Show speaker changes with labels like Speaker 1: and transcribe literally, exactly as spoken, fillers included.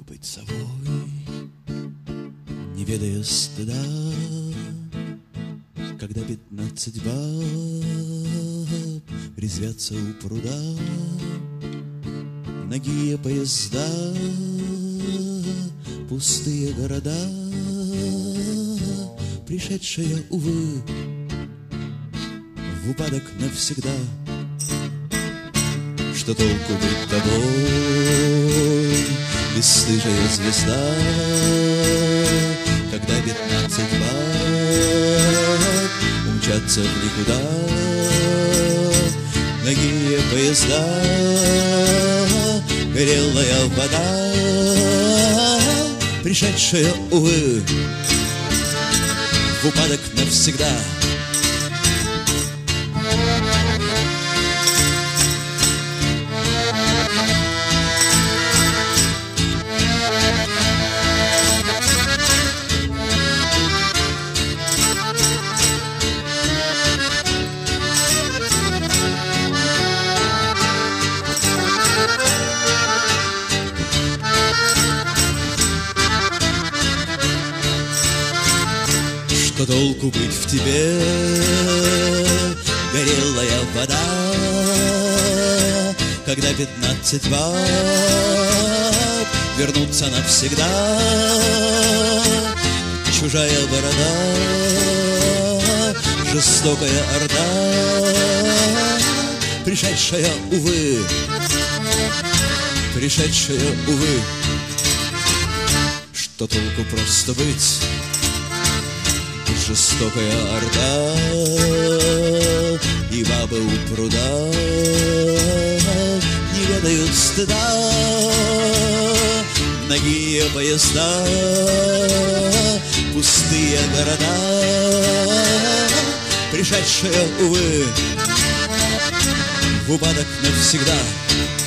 Speaker 1: быть совой, не ведая стыда, когда пятнадцать баб резвятся у пруда. Нагие поезда, пустые города, пришедшие, увы, в упадок навсегда. Что толку быть тобой, бесстыжая звезда, когда пятнадцать баб умчатся в никуда. Нагие поезда, горелая вода, пришедшая, увы, в упадок навсегда. Что толку быть в тебе, горелая вода, когда пятнадцать баб вернутся навсегда. Чужая борода, жестокая орда, пришедшая, увы, пришедшая, увы. Что толку просто быть? Жестокая орда и бабы у пруда не ведают стыда. Нагие поезда, пустые города, пришедшие, увы, в упадок навсегда.